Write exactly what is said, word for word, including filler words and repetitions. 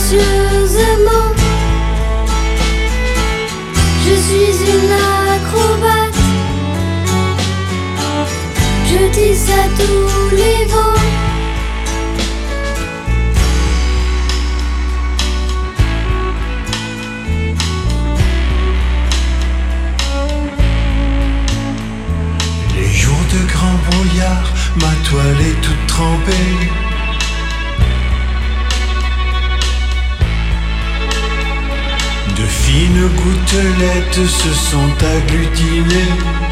gracieusement. Je suis une acrobate, je tisse à tous les vents. Les jours de grand brouillard, ma toile est toute trempée. De fines gouttelettes se sont agglutinées.